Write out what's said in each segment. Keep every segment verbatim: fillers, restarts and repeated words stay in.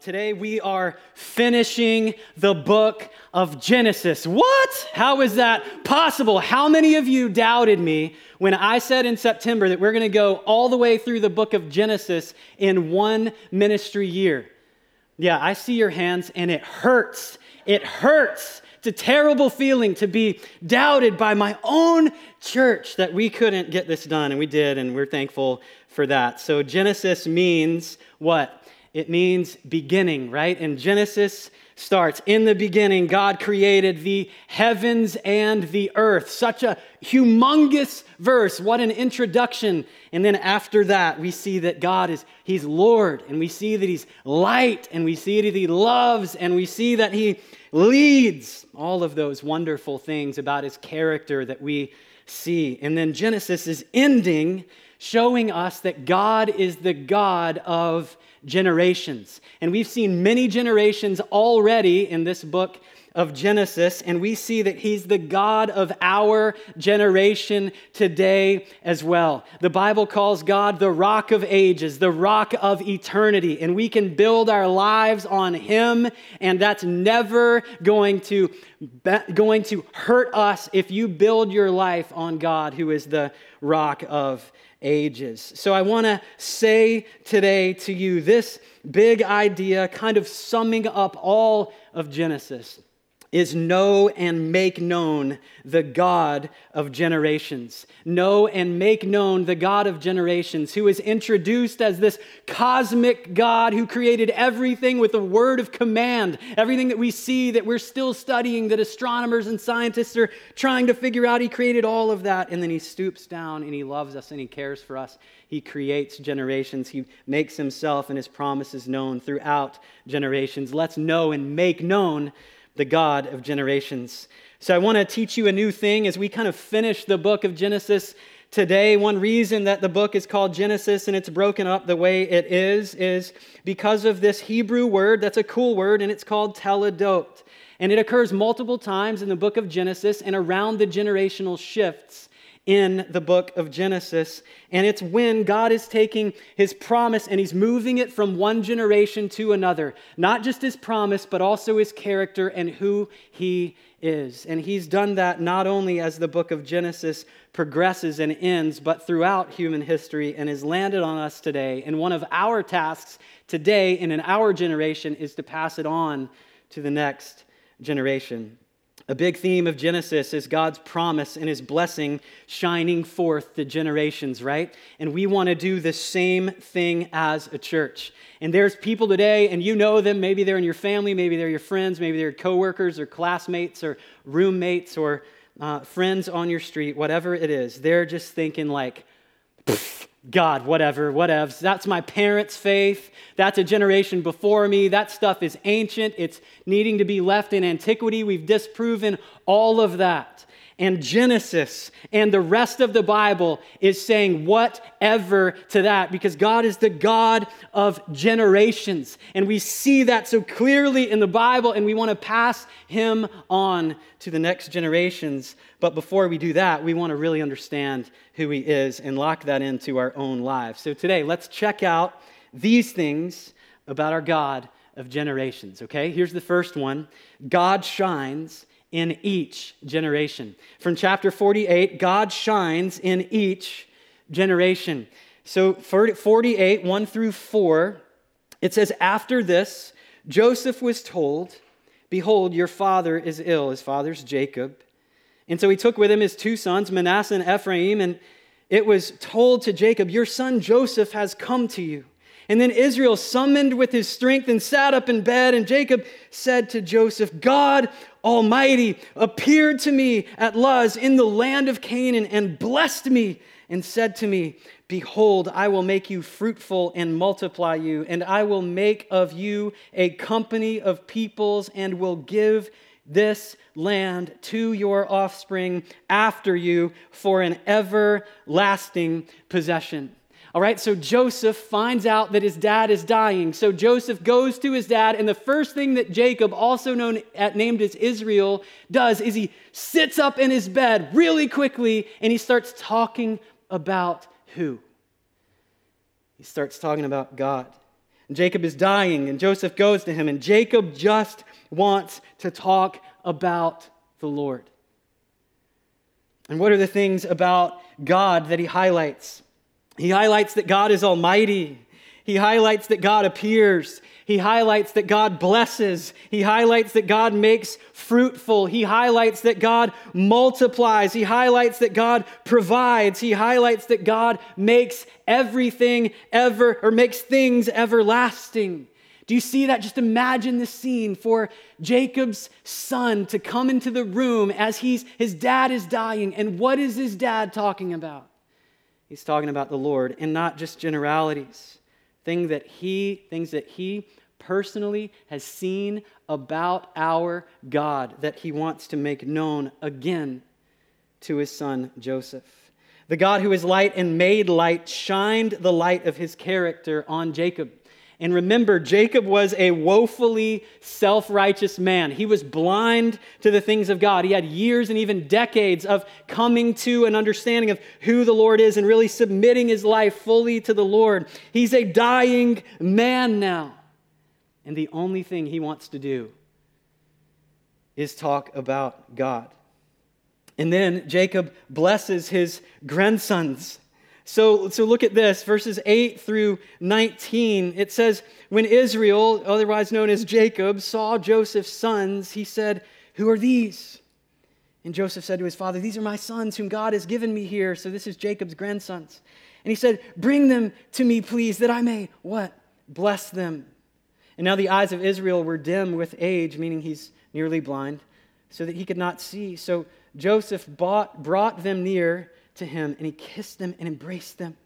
Today we are finishing the book of Genesis. What? How is that possible? How many of you doubted me when I said in September that we're going to go all the way through the book of Genesis in one ministry year? Yeah, I see your hands and it hurts. It hurts. It's a terrible feeling to be doubted by my own church that we couldn't get this done, and we did, and we're thankful for that. So Genesis means what? It means beginning, right? And Genesis starts, in the beginning, God created the heavens and the earth. Such a humongous verse. What an introduction. And then after that, we see that God is, He's Lord. And we see that He's light. And we see that He loves. And we see that He leads. All of those wonderful things about His character that we see. And then Genesis is ending, showing us that God is the God of generations. And we've seen many generations already in this book of Genesis, and we see that He's the God of our generation today as well. The Bible calls God the Rock of Ages, the Rock of Eternity, and we can build our lives on Him, and that's never going to, going to hurt us if you build your life on God, who is the Rock of Ages. So I want to say today to you this big idea, kind of summing up all of Genesis, is know and make known the God of generations. Know and make known the God of generations, who is introduced as this cosmic God who created everything with a word of command. Everything that we see, that we're still studying, that astronomers and scientists are trying to figure out, He created all of that. And then He stoops down and He loves us and He cares for us. He creates generations. He makes Himself and His promises known throughout generations. Let's know and make known the God of generations. So I want to teach you a new thing as we kind of finish the book of Genesis today. One reason that the book is called Genesis and it's broken up the way it is, is because of this Hebrew word that's a cool word, and it's called teledot. And it occurs multiple times in the book of Genesis and around the generational shifts in the book of Genesis. And it's when God is taking His promise and He's moving it from one generation to another. Not just His promise, but also His character and who He is. And He's done that not only as the book of Genesis progresses and ends, but throughout human history, and has landed on us today. And one of our tasks today and in our generation is to pass it on to the next generation. A big theme of Genesis is God's promise and His blessing shining forth to generations, right? And we want to do the same thing as a church. And there's people today, and you know them, maybe they're in your family, maybe they're your friends, maybe they're coworkers or classmates or roommates or uh, friends on your street, whatever it is. They're just thinking like, God, whatever, whatevs. That's my parents' faith. That's a generation before me. That stuff is ancient. It's needing to be left in antiquity. We've disproven all of that. And Genesis and the rest of the Bible is saying whatever to that, because God is the God of generations. And we see that so clearly in the Bible, and we want to pass Him on to the next generations. But before we do that, we want to really understand who He is and lock that into our own lives. So today, let's check out these things about our God of generations, okay? Here's the first one. God shines in each generation. From chapter forty-eight, God shines in each generation. So forty-eight, one through four, it says, after this, Joseph was told, behold, your father is ill. His father's Jacob. And so he took with him his two sons, Manasseh and Ephraim, and it was told to Jacob, your son Joseph has come to you. And then Israel summoned with his strength and sat up in bed, and Jacob said to Joseph, God Almighty appeared to me at Luz in the land of Canaan and blessed me and said to me, behold, I will make you fruitful and multiply you, and I will make of you a company of peoples and will give this land to your offspring after you for an everlasting possession. All right, so Joseph finds out that his dad is dying. So Joseph goes to his dad, and the first thing that Jacob, also known at, named as Israel, does is he sits up in his bed really quickly, and he starts talking about who? He starts talking about God. And Jacob is dying, and Joseph goes to him, and Jacob just wants to talk about the Lord. And what are the things about God that he highlights? He highlights that God is almighty. He highlights that God appears. He highlights that God blesses. He highlights that God makes fruitful. He highlights that God multiplies. He highlights that God provides. He highlights that God makes everything ever, or makes things everlasting. Do you see that? Just imagine the scene for Jacob's son to come into the room as he's, his dad is dying. And what is his dad talking about? He's talking about the Lord, and not just generalities. Things that he, things that he personally has seen about our God that he wants to make known again to his son Joseph. The God who is light and made light shined the light of his character on Jacob. And remember, Jacob was a woefully self-righteous man. He was blind to the things of God. He had years and even decades of coming to an understanding of who the Lord is and really submitting his life fully to the Lord. He's a dying man now. And the only thing he wants to do is talk about God. And then Jacob blesses his grandsons. So, so look at this, verses eight through nineteen. It says, when Israel, otherwise known as Jacob, saw Joseph's sons, he said, "Who are these?" And Joseph said to his father, "These are my sons whom God has given me here." So this is Jacob's grandsons. And he said, "Bring them to me, please, that I may," what? "Bless them." And now the eyes of Israel were dim with age, meaning he's nearly blind, so that he could not see. So Joseph bought, brought them near to him, and he kissed them and embraced them.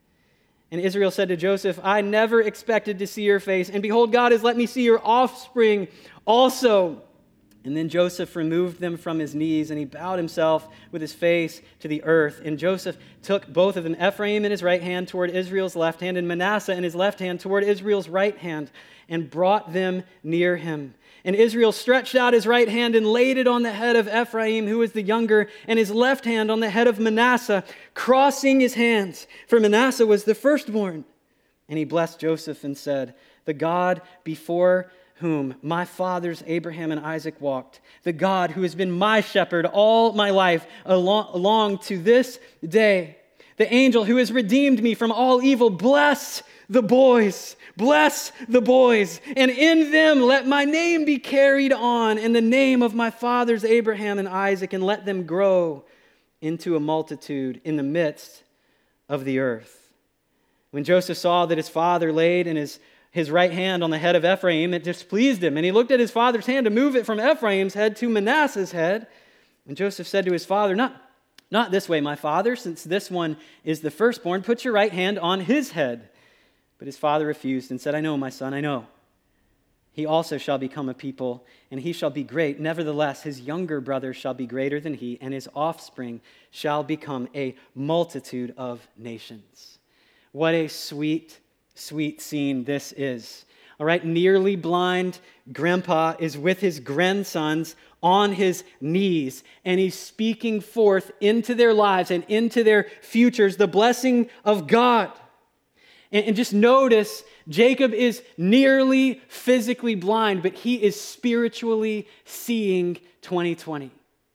And Israel said to Joseph, "I never expected to see your face, and behold, God has let me see your offspring also." And then Joseph removed them from his knees, and he bowed himself with his face to the earth. And Joseph took both of them, Ephraim in his right hand toward Israel's left hand, and Manasseh in his left hand toward Israel's right hand, and brought them near him. And Israel stretched out his right hand and laid it on the head of Ephraim, who was the younger, and his left hand on the head of Manasseh, crossing his hands, for Manasseh was the firstborn. And he blessed Joseph and said, "The God before whom my fathers Abraham and Isaac walked, the God who has been my shepherd all my life along, along to this day, the angel who has redeemed me from all evil, bless the boys, bless the boys, and in them let my name be carried on, and the name of my fathers Abraham and Isaac, and let them grow into a multitude in the midst of the earth." When Joseph saw that his father laid in his, his right hand on the head of Ephraim, it displeased him, and he looked at his father's hand to move it from Ephraim's head to Manasseh's head. And Joseph said to his father, Not, not this way, my father, since this one is the firstborn, put your right hand on his head. But his father refused and said, "I know, my son, I know. He also shall become a people, and he shall be great. Nevertheless, his younger brother shall be greater than he, and his offspring shall become a multitude of nations." What a sweet, sweet scene this is. All right, nearly blind grandpa is with his grandsons on his knees, and he's speaking forth into their lives and into their futures the blessing of God. And just notice, Jacob is nearly physically blind, but he is spiritually seeing twenty twenty.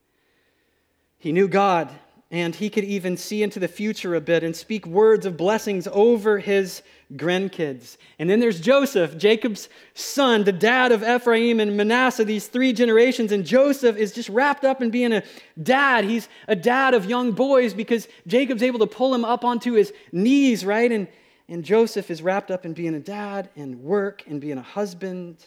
He knew God, and he could even see into the future a bit and speak words of blessings over his grandkids. And then there's Joseph, Jacob's son, the dad of Ephraim and Manasseh, these three generations. And Joseph is just wrapped up in being a dad. He's a dad of young boys because Jacob's able to pull him up onto his knees, right? And And Joseph is wrapped up in being a dad and work and being a husband.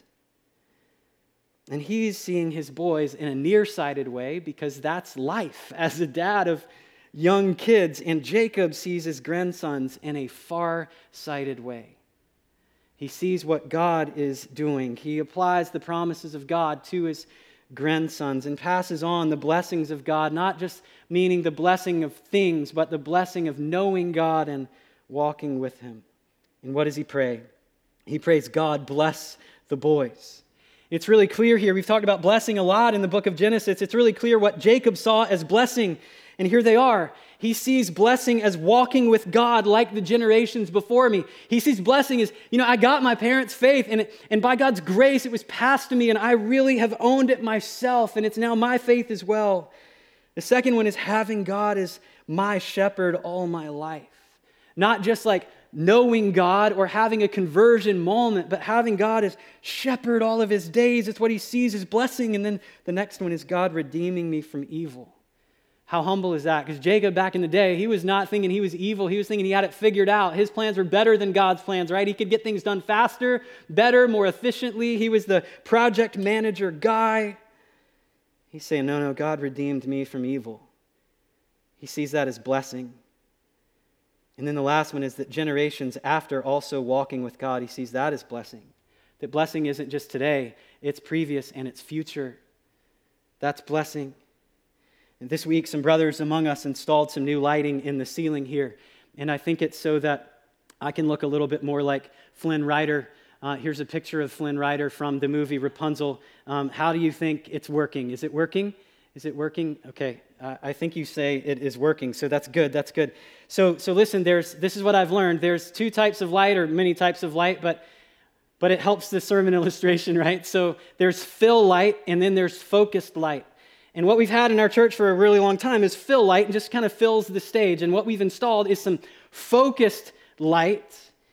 And he's seeing his boys in a nearsighted way because that's life as a dad of young kids. And Jacob sees his grandsons in a far-sighted way. He sees what God is doing. He applies the promises of God to his grandsons and passes on the blessings of God, not just meaning the blessing of things, but the blessing of knowing God and walking with him. And what does he pray? He prays, "God bless the boys." It's really clear here. We've talked about blessing a lot in the book of Genesis. It's really clear what Jacob saw as blessing. And here they are. He sees blessing as walking with God like the generations before me. He sees blessing as, you know, I got my parents' faith, and, it, and by God's grace, it was passed to me, and I really have owned it myself, and it's now my faith as well. The second one is having God as my shepherd all my life. Not just like knowing God or having a conversion moment, but having God as shepherd all of his days. It's what he sees as blessing. And then the next one is God redeeming me from evil. How humble is that? Because Jacob back in the day, he was not thinking he was evil. He was thinking he had it figured out. His plans were better than God's plans, right? He could get things done faster, better, more efficiently. He was the project manager guy. He's saying, no, no, God redeemed me from evil. He sees that as blessing. And then the last one is that generations after also walking with God, he sees that as blessing. That blessing isn't just today, it's previous and it's future. That's blessing. And this week, some brothers among us installed some new lighting in the ceiling here. And I think it's so that I can look a little bit more like Flynn Rider. Uh, here's a picture of Flynn Rider from the movie Rapunzel. Um, how do you think it's working? Is it working? Is it working? Okay, uh, I think you say it is working, so that's good, that's good. So so listen, there's this is what I've learned. There's two types of light, or many types of light, but but it helps the sermon illustration, right? So there's fill light, and then there's focused light. And what we've had in our church for a really long time is fill light, and just kind of fills the stage. And what we've installed is some focused light.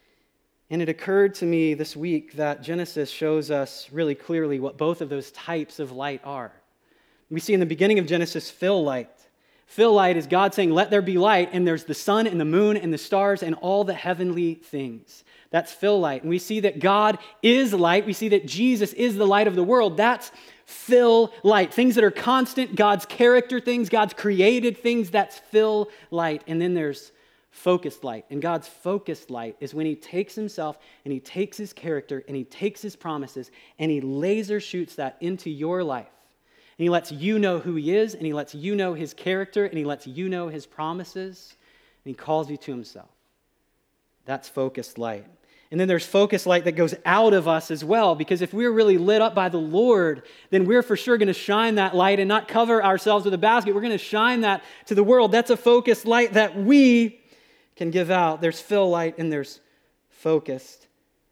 And it occurred to me this week that Genesis shows us really clearly what both of those types of light are. We see in the beginning of Genesis, fill light. Fill light is God saying, let there be light, and there's the sun and the moon and the stars and all the heavenly things. That's fill light. And we see that God is light. We see that Jesus is the light of the world. That's fill light. Things that are constant, God's character things, God's created things, that's fill light. And then there's focused light. And God's focused light is when he takes himself and he takes his character and he takes his promises and he laser shoots that into your life. And he lets you know who he is, and he lets you know his character, and he lets you know his promises, and he calls you to himself. That's focused light. And then there's focused light that goes out of us as well, because if we're really lit up by the Lord, then we're for sure going to shine that light and not cover ourselves with a basket. We're going to shine that to the world. That's a focused light that we can give out. There's fill light and there's focused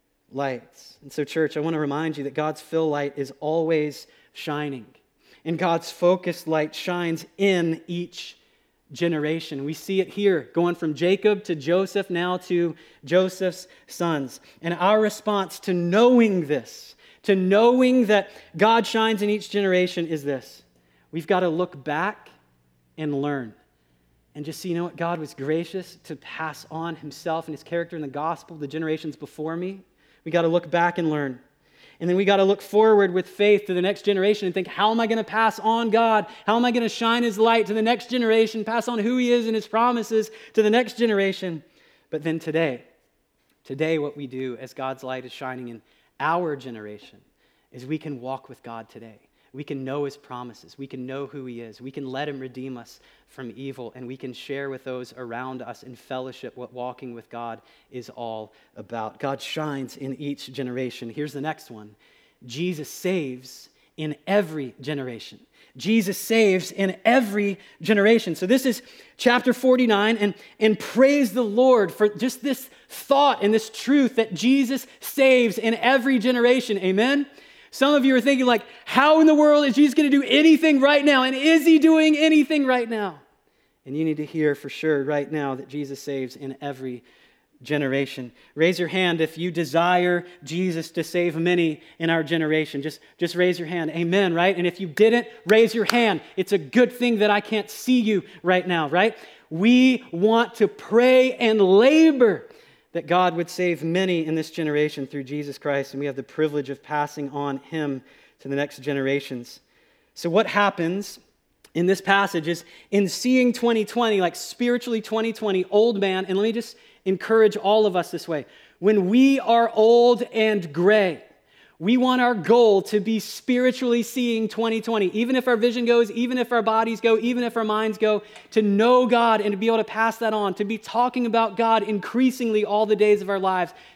lights. And so, church, I want to remind you that God's fill light is always shining. And God's focused light shines in each generation. We see it here, going from Jacob to Joseph, now to Joseph's sons. And our response to knowing this, to knowing that God shines in each generation is this. We've got to look back and learn. And just see, you know what? God was gracious to pass on himself and his character in the gospel to the generations before me. We got to look back and learn. And then we got to look forward with faith to the next generation and think, how am I going to pass on God? How am I going to shine his light to the next generation, pass on who he is and his promises to the next generation? But then today, today what we do as God's light is shining in our generation is we can walk with God today. We can know his promises. We can know who he is. We can let him redeem us from evil, and we can share with those around us in fellowship what walking with God is all about. God shines in each generation. Here's the next one. Jesus saves in every generation. Jesus saves in every generation. So this is chapter forty-nine, and, and praise the Lord for just this thought and this truth that Jesus saves in every generation. Amen? Some of you are thinking like, how in the world is Jesus going to do anything right now? And is he doing anything right now? And you need to hear for sure right now that Jesus saves in every generation. Raise your hand if you desire Jesus to save many in our generation. Just, just raise your hand. Amen, right? And if you didn't, raise your hand. It's a good thing that I can't see you right now, right? We want to pray and labor that God would save many in this generation through Jesus Christ, and we have the privilege of passing on him to the next generations. So what happens in this passage is in seeing twenty twenty, like spiritually twenty twenty, old man, and let me just encourage all of us this way. When we are old and gray, we want our goal to be spiritually seeing twenty twenty. Even if our vision goes, even if our bodies go, even if our minds go, to know God and to be able to pass that on, to be talking about God increasingly all the days of our lives,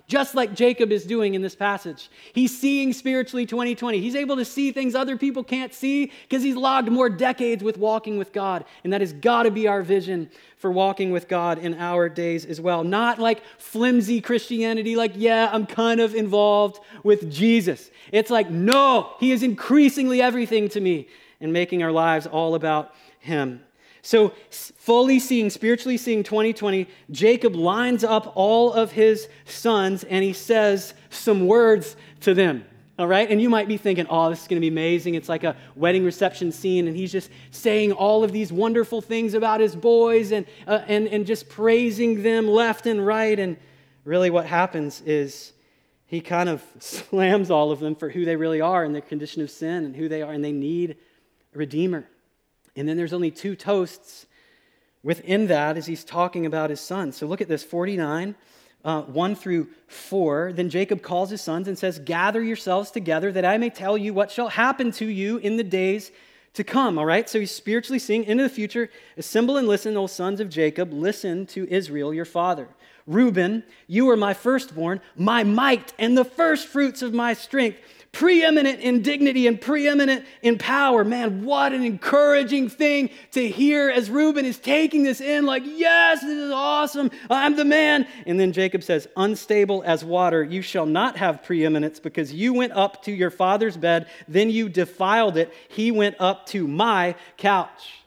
just like Jacob is doing in this passage. He's seeing spiritually twenty twenty. He's able to see things other people can't see because he's logged more decades with walking with God. And that has got to be our vision for walking with God in our days as well. Not like flimsy Christianity, like, yeah, I'm kind of involved with Jesus. It's like, no, he is increasingly everything to me and making our lives all about him. So fully seeing, spiritually seeing twenty twenty, Jacob lines up all of his sons and he says some words to them, all right? And you might be thinking, oh, this is going to be amazing. It's like a wedding reception scene and he's just saying all of these wonderful things about his boys and, uh, and, and just praising them left and right. And really what happens is he kind of slams all of them for who they really are in their condition of sin and who they are, and they need a redeemer. And then there's only two toasts within that as he's talking about his sons. So look at this, forty-nine, uh, one through four. Then Jacob calls his sons and says, gather yourselves together that I may tell you what shall happen to you in the days to come. All right, so he's spiritually seeing into the future. Assemble and listen, O sons of Jacob. Listen to Israel, your father. Reuben, you are my firstborn, my might, and the first fruits of my strength. Preeminent in dignity and preeminent in power. Man, what an encouraging thing to hear as Reuben is taking this in like, yes, this is awesome. I'm the man. And then Jacob says, unstable as water, you shall not have preeminence because you went up to your father's bed, then you defiled it. He went up to my couch.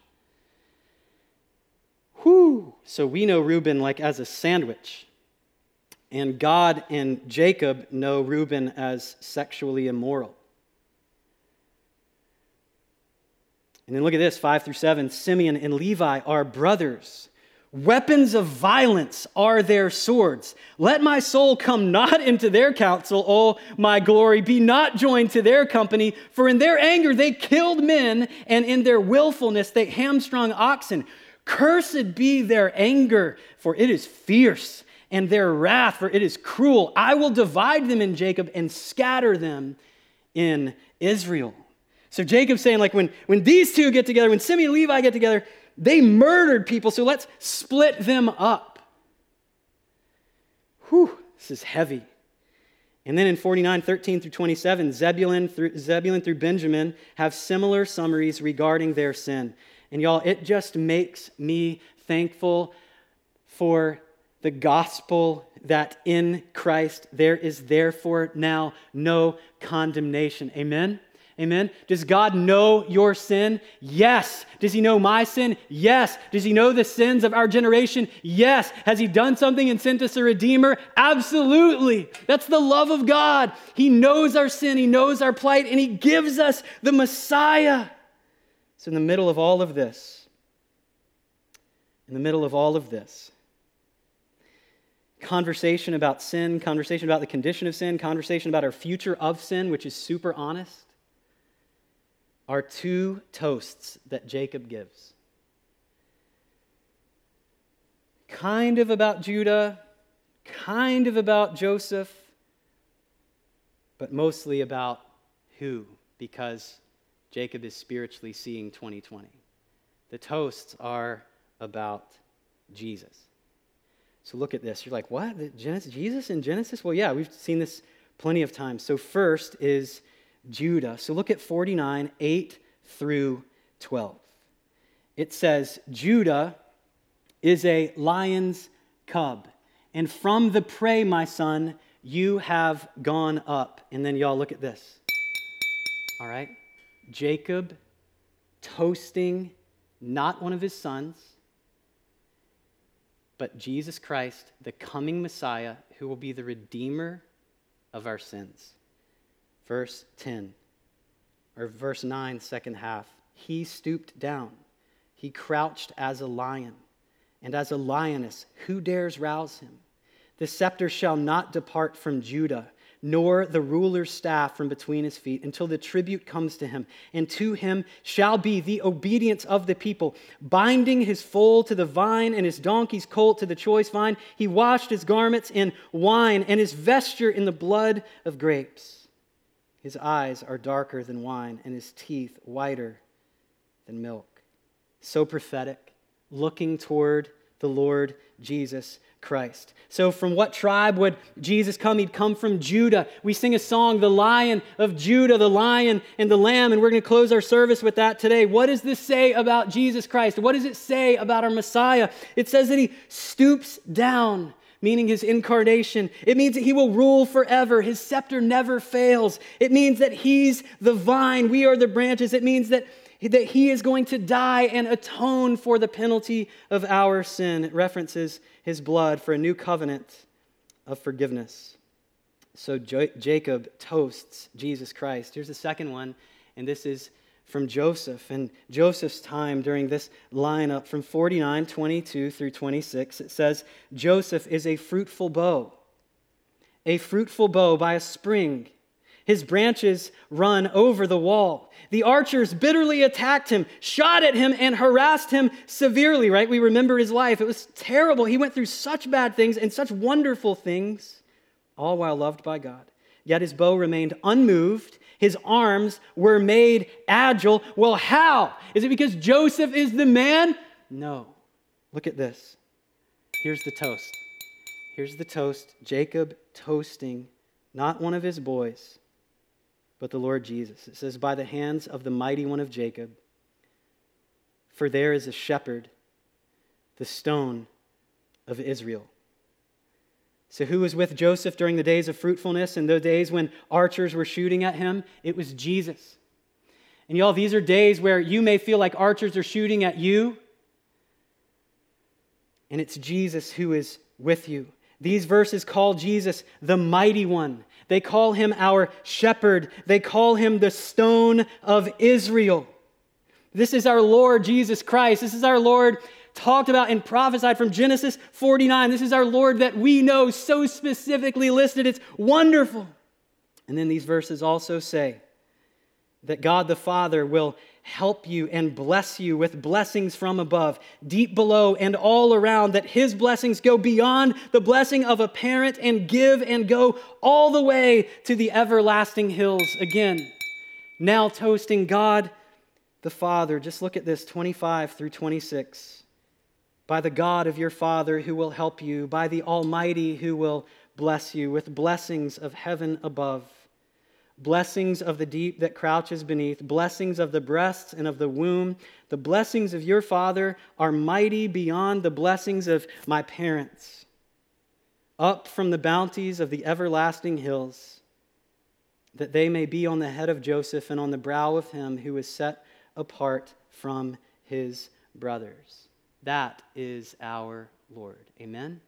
Whew. So we know Reuben like as a sandwich. And God and Jacob know Reuben as sexually immoral. And then look at this, five through seven. Simeon and Levi are brothers. Weapons of violence are their swords. Let my soul come not into their counsel, O my glory. Be not joined to their company. For in their anger they killed men, and in their willfulness they hamstrung oxen. Cursed be their anger, for it is fierce, and their wrath, for it is cruel. I will divide them in Jacob and scatter them in Israel. So Jacob's saying, like, when, when these two get together, when Simeon and Levi get together, they murdered people, so let's split them up. Whew, this is heavy. And then in forty-nine, thirteen through twenty-seven, Zebulun through, Zebulun through Benjamin have similar summaries regarding their sin. And y'all, it just makes me thankful for the gospel that in Christ there is therefore now no condemnation. Amen? Amen? Does God know your sin? Yes. Does he know my sin? Yes. Does he know the sins of our generation? Yes. Has he done something and sent us a Redeemer? Absolutely. That's the love of God. He knows our sin. He knows our plight, and he gives us the Messiah. So in the middle of all of this, in the middle of all of this, conversation about sin, conversation about the condition of sin, conversation about our future of sin, which is super honest, are two toasts that Jacob gives. Kind of about Judah, kind of about Joseph, but mostly about who, because Jacob is spiritually seeing twenty twenty. The toasts are about Jesus. So look at this. You're like, what? Genesis, Jesus in Genesis? Well, yeah, we've seen this plenty of times. So first is Judah. So look at forty-nine, eight through twelve. It says, Judah is a lion's cub, and from the prey, my son, you have gone up. And then y'all look at this. All right? Jacob toasting not one of his sons, but Jesus Christ, the coming Messiah, who will be the Redeemer of our sins. Verse ten, or verse nine, second half. He stooped down. He crouched as a lion, and as a lioness, who dares rouse him? The scepter shall not depart from Judah, nor the ruler's staff from between his feet, until the tribute comes to him. And to him shall be the obedience of the people. Binding his foal to the vine and his donkey's colt to the choice vine, he washed his garments in wine and his vesture in the blood of grapes. His eyes are darker than wine, and his teeth whiter than milk. So prophetic, looking toward the Lord Jesus, Christ. So from what tribe would Jesus come? He'd come from Judah. We sing a song, the Lion of Judah, the Lion and the Lamb, and we're going to close our service with that today. What does this say about Jesus Christ? What does it say about our Messiah? It says that he stoops down, meaning his incarnation. It means that he will rule forever. His scepter never fails. It means that he's the vine. We are the branches. It means that that he is going to die and atone for the penalty of our sin. It references his blood for a new covenant of forgiveness. So jo- Jacob toasts Jesus Christ. Here's the second one, and this is from Joseph. And Joseph's time during this lineup from forty-nine, twenty-two through twenty-six, it says, Joseph is a fruitful bow, a fruitful bow by a spring. His branches run over the wall. The archers bitterly attacked him, shot at him, and harassed him severely, right? We remember his life. It was terrible. He went through such bad things and such wonderful things, all while loved by God. Yet his bow remained unmoved. His arms were made agile. Well, how? Is it because Joseph is the man? No. Look at this. Here's the toast. Here's the toast. Jacob toasting not one of his boys, but the Lord Jesus. It says, by the hands of the mighty one of Jacob, for there is a shepherd, the stone of Israel. So who was with Joseph during the days of fruitfulness and those days when archers were shooting at him? It was Jesus. And y'all, these are days where you may feel like archers are shooting at you, and it's Jesus who is with you. These verses call Jesus the mighty one. They call him our shepherd. They call him the stone of Israel. This is our Lord Jesus Christ. This is our Lord talked about and prophesied from Genesis forty-nine. This is our Lord that we know so specifically listed. It's wonderful. And then these verses also say that God the Father will help you and bless you with blessings from above, deep below and all around, that his blessings go beyond the blessing of a parent and give and go all the way to the everlasting hills. Again, now toasting God the Father. Just look at this, twenty-five through twenty-six. By the God of your Father who will help you, by the Almighty who will bless you with blessings of heaven above, blessings of the deep that crouches beneath, blessings of the breasts and of the womb. The blessings of your Father are mighty beyond the blessings of my parents. Up from the bounties of the everlasting hills, that they may be on the head of Joseph and on the brow of him who is set apart from his brothers. That is our Lord. Amen?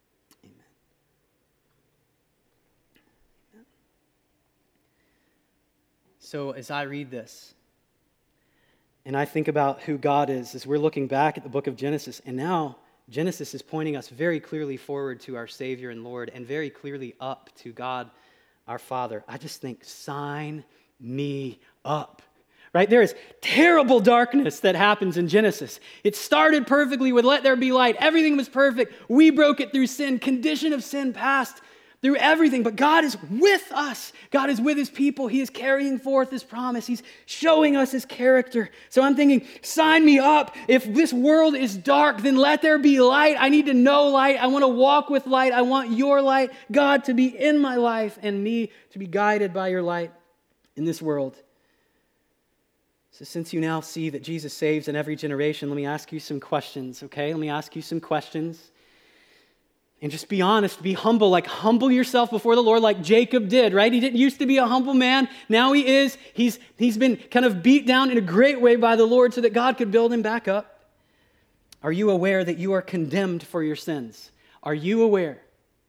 So as I read this, and I think about who God is, as we're looking back at the book of Genesis, and now Genesis is pointing us very clearly forward to our Savior and Lord, and very clearly up to God our Father. I just think, sign me up. Right? There is terrible darkness that happens in Genesis. It started perfectly with let there be light. Everything was perfect. We broke it through sin. Condition of sin passed through everything. But God is with us. God is with his people. He is carrying forth his promise. He's showing us his character. So I'm thinking, sign me up. If this world is dark, then let there be light. I need to know light. I want to walk with light. I want your light, God, to be in my life and me to be guided by your light in this world. So since you now see that Jesus saves in every generation, let me ask you some questions, okay? Let me ask you some questions. And just be honest, be humble, like humble yourself before the Lord like Jacob did, right? He didn't used to be a humble man. Now he is. He's, he's been kind of beat down in a great way by the Lord so that God could build him back up. Are you aware that you are condemned for your sins? Are you aware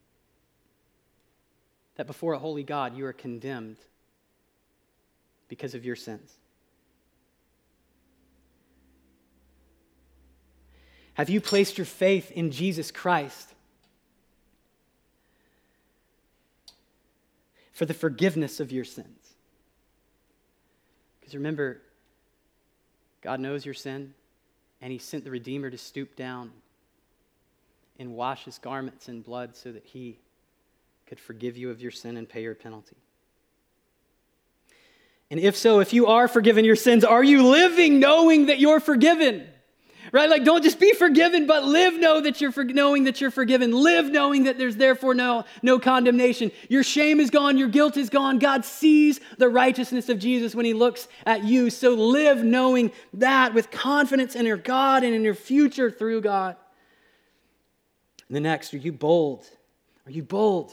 that before a holy God you are condemned because of your sins? Have you placed your faith in Jesus Christ for the forgiveness of your sins? Because remember, God knows your sin, and he sent the Redeemer to stoop down and wash his garments in blood so that he could forgive you of your sin and pay your penalty. And if so, if you are forgiven your sins, are you living knowing that you're forgiven? Right? Like, don't just be forgiven, but live know that you're for, knowing that you're forgiven. Live knowing that there's therefore no, no condemnation. Your shame is gone. Your guilt is gone. God sees the righteousness of Jesus when he looks at you. So live knowing that with confidence in your God and in your future through God. And the next, are you bold? Are you bold?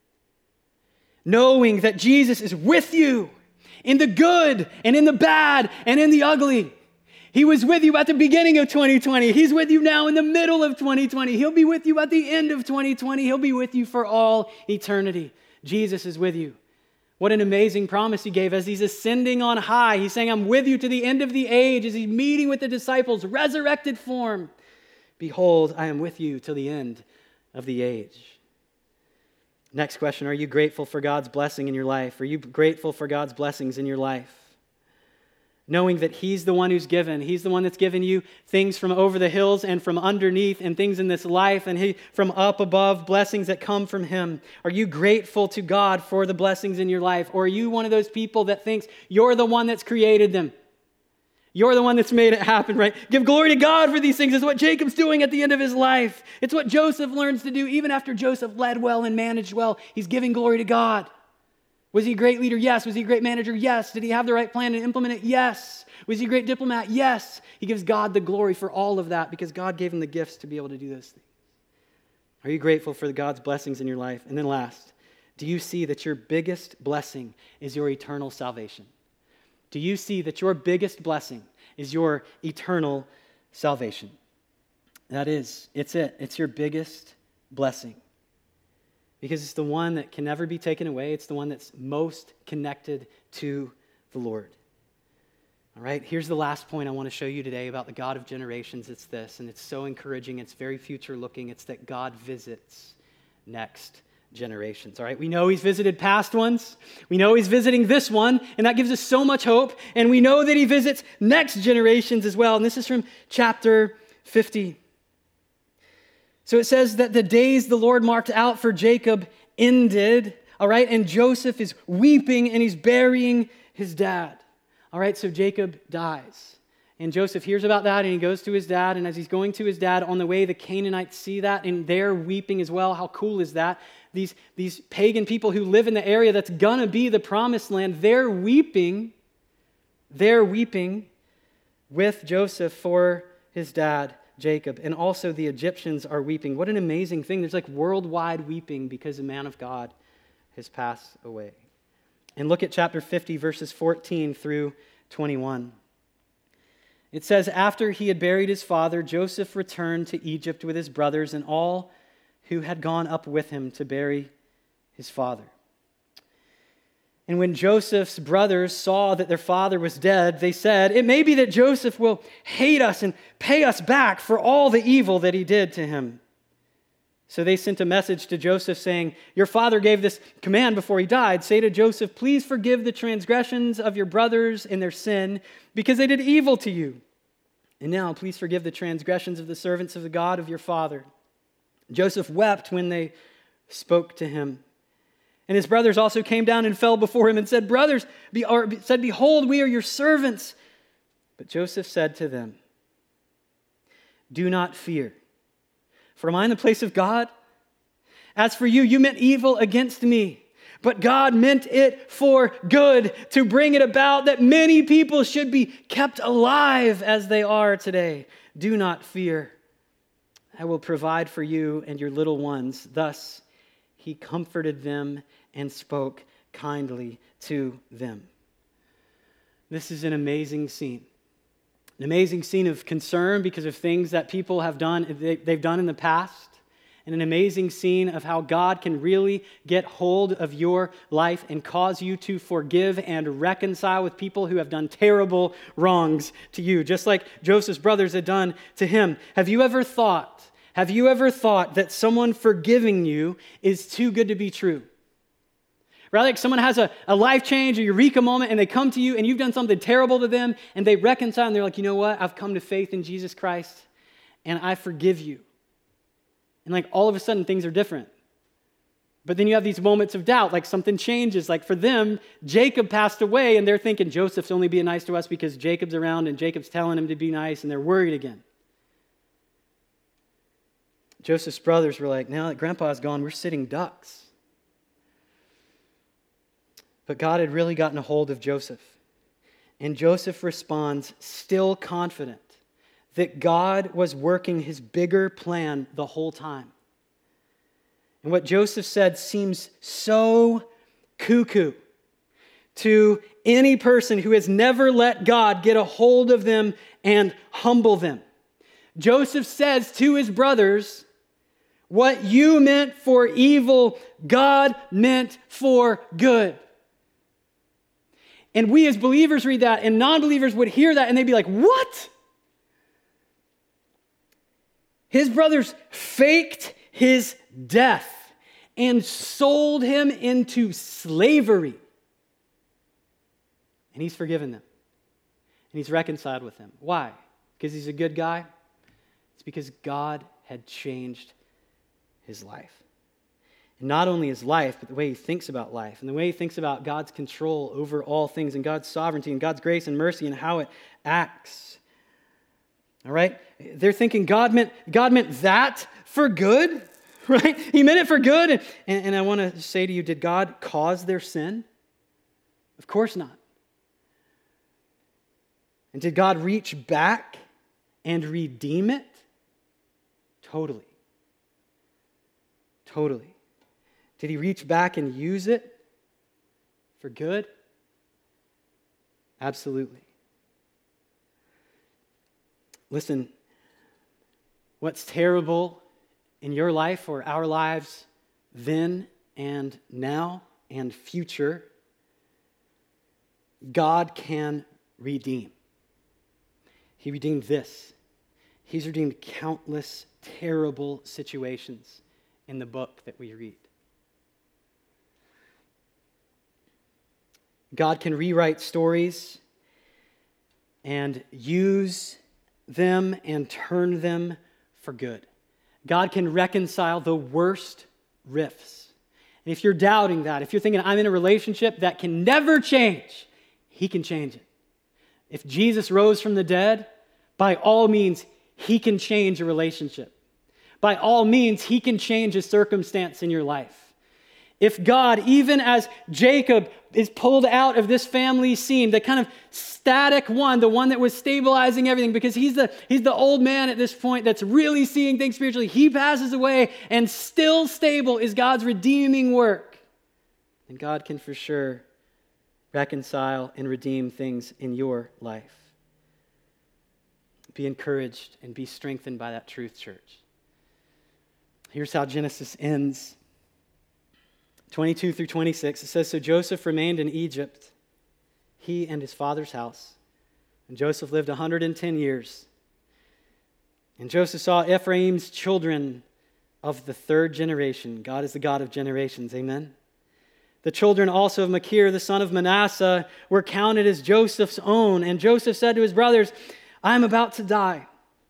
Knowing that Jesus is with you in the good and in the bad and in the ugly. He was with you at the beginning of twenty twenty. He's with you now in the middle of twenty twenty. He'll be with you at the end of twenty twenty. He'll be with you for all eternity. Jesus is with you. What an amazing promise he gave as he's ascending on high. He's saying, I'm with you to the end of the age as he's meeting with the disciples, resurrected form. Behold, I am with you till the end of the age. Next question, are you grateful for God's blessing in your life? Are you grateful for God's blessings in your life? Knowing that he's the one who's given. He's the one that's given you things from over the hills and from underneath and things in this life and he from up above, blessings that come from him. Are you grateful to God for the blessings in your life? Or are you one of those people that thinks you're the one that's created them? You're the one that's made it happen, right? Give glory to God for these things. It's what Jacob's doing at the end of his life. It's what Joseph learns to do even after Joseph led well and managed well. He's giving glory to God. Was he a great leader? Yes. Was he a great manager? Yes. Did he have the right plan and implement it? Yes. Was he a great diplomat? Yes. He gives God the glory for all of that because God gave him the gifts to be able to do those things. Are you grateful for God's blessings in your life? And then last, do you see that your biggest blessing is your eternal salvation? Do you see that your biggest blessing is your eternal salvation? That is, it's it. It's your biggest blessing. Because it's the one that can never be taken away. It's the one that's most connected to the Lord. All right, here's the last point I want to show you today about the God of generations. It's this, and it's so encouraging. It's very future looking. It's that God visits next generations. All right, we know he's visited past ones. We know he's visiting this one, and that gives us so much hope. And we know that he visits next generations as well. And this is from chapter fifty. So it says that the days the Lord marked out for Jacob ended, all right? And Joseph is weeping and he's burying his dad. All right, so Jacob dies. And Joseph hears about that and he goes to his dad. And as he's going to his dad, on the way, the Canaanites see that and they're weeping as well. How cool is that? These, these pagan people who live in the area that's gonna be the promised land, they're weeping. They're weeping with Joseph for his dad, Jacob. And also the Egyptians are weeping. What an amazing thing. There's like worldwide weeping because a man of God has passed away. And look at chapter fifty, verses fourteen through twenty-one. It says, after he had buried his father, Joseph returned to Egypt with his brothers and all who had gone up with him to bury his father. And when Joseph's brothers saw that their father was dead, they said, it may be that Joseph will hate us and pay us back for all the evil that he did to him. So they sent a message to Joseph saying, your father gave this command before he died. Say to Joseph, please forgive the transgressions of your brothers and their sin because they did evil to you. And now please forgive the transgressions of the servants of the God of your father. Joseph wept when they spoke to him. And his brothers also came down and fell before him and said, brothers, be, or said, behold, we are your servants. But Joseph said to them, do not fear, for am I in the place of God? As for you, you meant evil against me, but God meant it for good, to bring it about that many people should be kept alive as they are today. Do not fear. I will provide for you and your little ones. Thus he comforted them and spoke kindly to them. This is an amazing scene. An amazing scene of concern because of things that people have done, they've done in the past. And an amazing scene of how God can really get hold of your life and cause you to forgive and reconcile with people who have done terrible wrongs to you, just like Joseph's brothers had done to him. Have you ever thought, have you ever thought that someone forgiving you is too good to be true? Right? Like someone has a, a life change, a eureka moment, and they come to you and you've done something terrible to them and they reconcile and they're like, you know what? I've come to faith in Jesus Christ and I forgive you. And like all of a sudden things are different. But then you have these moments of doubt, like something changes. Like for them, Jacob passed away and they're thinking Joseph's only being nice to us because Jacob's around and Jacob's telling him to be nice and they're worried again. Joseph's brothers were like, now that Grandpa's gone, we're sitting ducks. But God had really gotten a hold of Joseph. And Joseph responds, still confident that God was working his bigger plan the whole time. And what Joseph said seems so cuckoo to any person who has never let God get a hold of them and humble them. Joseph says to his brothers, what you meant for evil, God meant for good. And we as believers read that, and non-believers would hear that, and they'd be like, what? His brothers faked his death and sold him into slavery. And he's forgiven them. And he's reconciled with them. Why? Because he's a good guy? It's because God had changed his life. And not only his life, but the way he thinks about life and the way he thinks about God's control over all things and God's sovereignty and God's grace and mercy and how it acts. All right? They're thinking God meant, God meant that for good, right? He meant it for good. And, and I want to say to you, did God cause their sin? Of course not. And did God reach back and redeem it? Totally. Totally. Did he reach back and use it for good? Absolutely. Listen, what's terrible in your life or our lives then and now and future, God can redeem. He redeemed this. He's redeemed countless terrible situations in the book that we read. God can rewrite stories and use them and turn them for good. God can reconcile the worst rifts. And if you're doubting that, if you're thinking, I'm in a relationship that can never change, he can change it. If Jesus rose from the dead, by all means, he can change a relationship. By all means, he can change a circumstance in your life. If God, even as Jacob is pulled out of this family scene, the kind of static one, the one that was stabilizing everything, because he's the, he's the old man at this point that's really seeing things spiritually, he passes away, and still stable is God's redeeming work. And God can for sure reconcile and redeem things in your life. Be encouraged and be strengthened by that truth, church. Here's how Genesis ends. twenty-two through twenty-six, it says, so Joseph remained in Egypt, he and his father's house. And Joseph lived one hundred ten years. And Joseph saw Ephraim's children of the third generation. God is the God of generations, amen? The children also of Machir, the son of Manasseh, were counted as Joseph's own. And Joseph said to his brothers, I am about to die,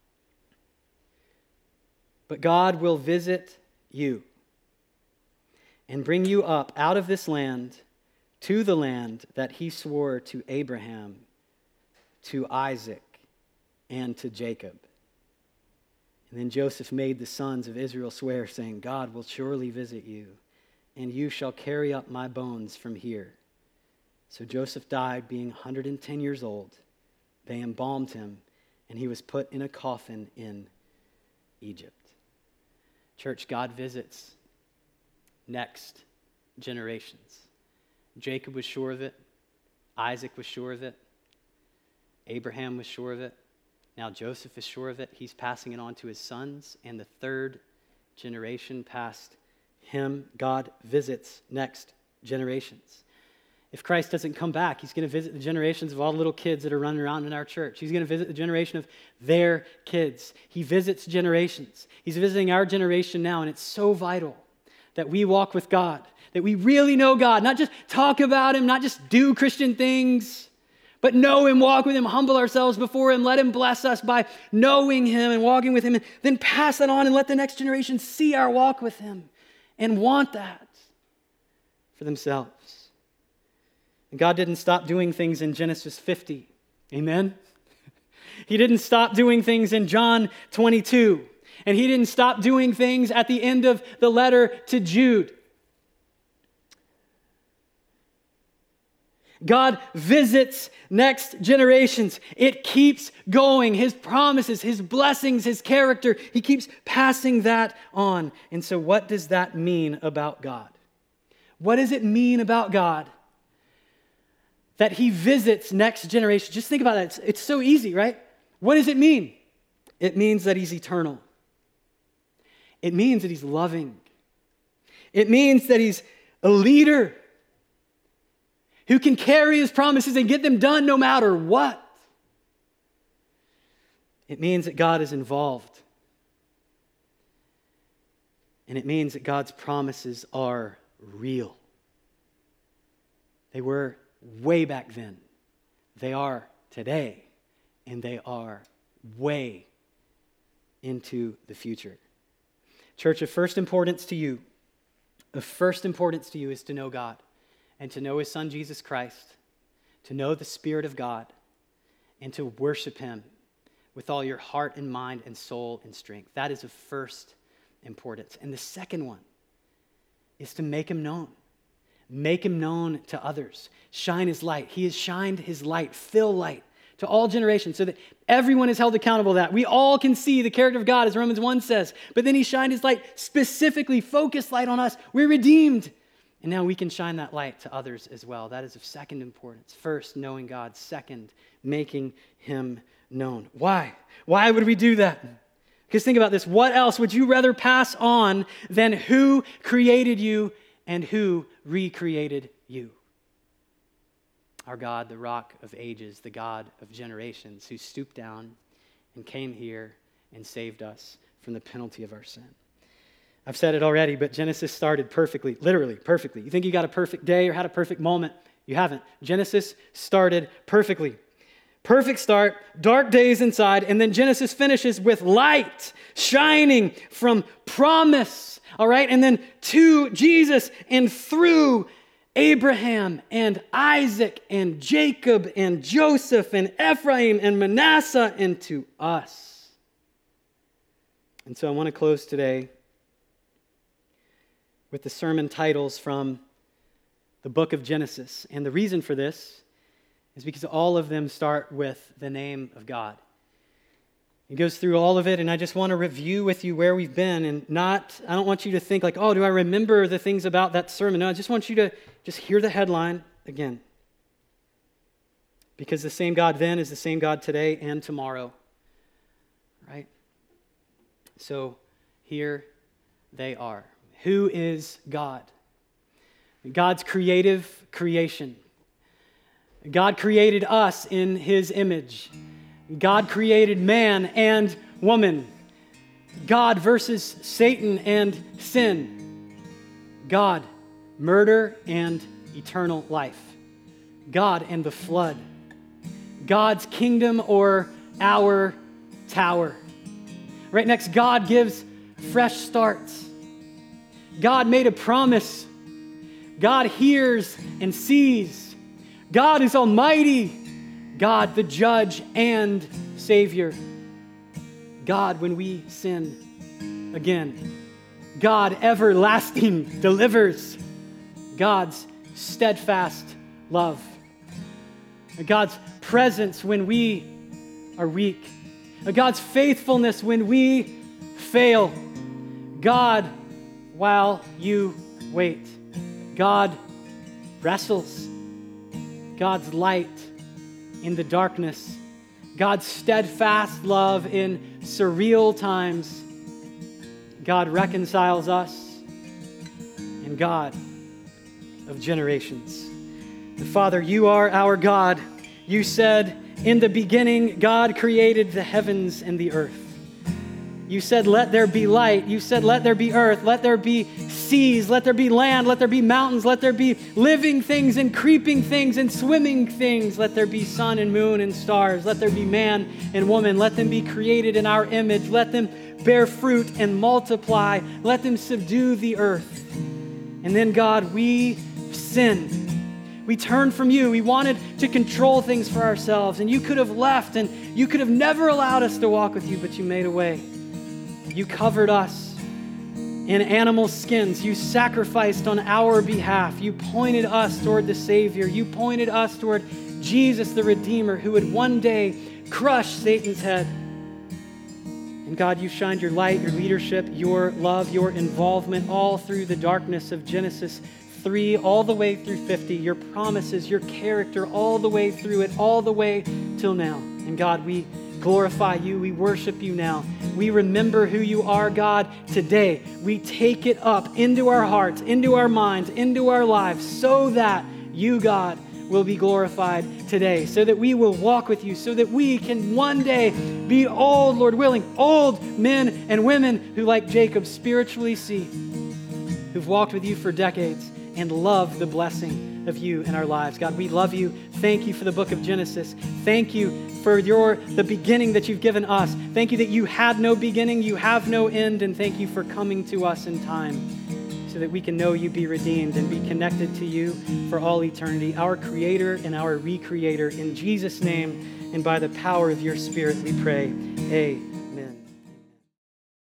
but God will visit you and bring you up out of this land to the land that he swore to Abraham, to Isaac, and to Jacob. And then Joseph made the sons of Israel swear, saying, God will surely visit you, and you shall carry up my bones from here. So Joseph died, being one hundred ten years old. They embalmed him, and he was put in a coffin in Egypt. Church, God visits next generations. Jacob was sure of it. Isaac was sure of it. Abraham was sure of it. Now Joseph is sure of it. He's passing it on to his sons, and the third generation past him, God visits next generations. If Christ doesn't come back, he's going to visit the generations of all the little kids that are running around in our church. He's going to visit the generation of their kids. He visits generations. He's visiting our generation now, and it's so vital that we walk with God, that we really know God, not just talk about him, not just do Christian things, but know him, walk with him, humble ourselves before him, let him bless us by knowing him and walking with him, and then pass that on and let the next generation see our walk with him and want that for themselves. And God didn't stop doing things in Genesis fifty. Amen? He didn't stop doing things in John twenty-two. And he didn't stop doing things at the end of the letter to Jude. God visits next generations. It keeps going. His promises, his blessings, his character, he keeps passing that on. And so what does that mean about God? What does it mean about God that he visits next generation? Just think about that. It's, it's so easy, right? What does it mean? It means that he's eternal. It means that he's loving. It means that he's a leader who can carry his promises and get them done no matter what. It means that God is involved. And it means that God's promises are real. They were way back then. They are today. And they are way into the future. Church, of first importance to you, of first importance to you is to know God. And to know his son, Jesus Christ, to know the Spirit of God, and to worship him with all your heart and mind and soul and strength. That is of first importance. And the second one is to make him known. Make him known to others. Shine his light. He has shined his light, fill light to all generations so that everyone is held accountable to that. We all can see the character of God, as Romans one says. But then he shined his light, specifically focused light on us. We're redeemed. And now we can shine that light to others as well. That is of second importance. First, knowing God. Second, making him known. Why? Why would we do that? Because think about this. What else would you rather pass on than who created you and who recreated you? Our God, the rock of ages, the God of generations, who stooped down and came here and saved us from the penalty of our sin. I've said it already, but Genesis started perfectly, literally perfectly. You think you got a perfect day or had a perfect moment? You haven't. Genesis started perfectly. Perfect start, dark days inside, and then Genesis finishes with light shining from promise, all right? And then to Jesus and through Abraham and Isaac and Jacob and Joseph and Ephraim and Manasseh and to us. And so I want to close today with the sermon titles from the book of Genesis. And the reason for this is because all of them start with the name of God. It goes through all of it, and I just want to review with you where we've been, and not, I don't want you to think like, oh, do I remember the things about that sermon? No, I just want you to just hear the headline again. Because the same God then is the same God today and tomorrow. Right? So here they are. Who is God? God's creative creation. God created us in his image. God created man and woman. God versus Satan and sin. God, murder and eternal life. God and the flood. God's kingdom or our tower. Right next, God gives fresh starts. God made a promise. God hears and sees. God is almighty. God, the judge and Savior. God, when we sin again. God, everlasting, delivers. God's steadfast love. God's presence when we are weak. God's faithfulness when we fail. God, while you wait. God wrestles. God's light in the darkness. God's steadfast love in surreal times. God reconciles us. And God of generations. And Father, you are our God. You said, in the beginning, God created the heavens and the earth. You said, let there be light. You said, let there be earth. Let there be seas. Let there be land. Let there be mountains. Let there be living things and creeping things and swimming things. Let there be sun and moon and stars. Let there be man and woman. Let them be created in our image. Let them bear fruit and multiply. Let them subdue the earth. And then, God, we sinned. We turned from you. We wanted to control things for ourselves. And you could have left and you could have never allowed us to walk with you, but you made a way. You covered us in animal skins. You sacrificed on our behalf. You pointed us toward the Savior. You pointed us toward Jesus, the Redeemer, who would one day crush Satan's head. And God, you shined your light, your leadership, your love, your involvement all through the darkness of Genesis three, all the way through fifty, your promises, your character, all the way through it, all the way till now. And God, we glorify you. We worship you now. We remember who you are, God, today. We take it up into our hearts, into our minds, into our lives, so that you, God, will be glorified today, so that we will walk with you, so that we can one day be old, Lord willing, old men and women who, like Jacob, spiritually see, who've walked with you for decades and love the blessing of you in our lives. God, we love you. Thank you for the book of Genesis. Thank you for your the beginning that you've given us. Thank you that you had no beginning, you have no end, and thank you for coming to us in time so that we can know you, be redeemed, and be connected to you for all eternity, our Creator and our Recreator. In Jesus' name and by the power of your Spirit, we pray. Amen.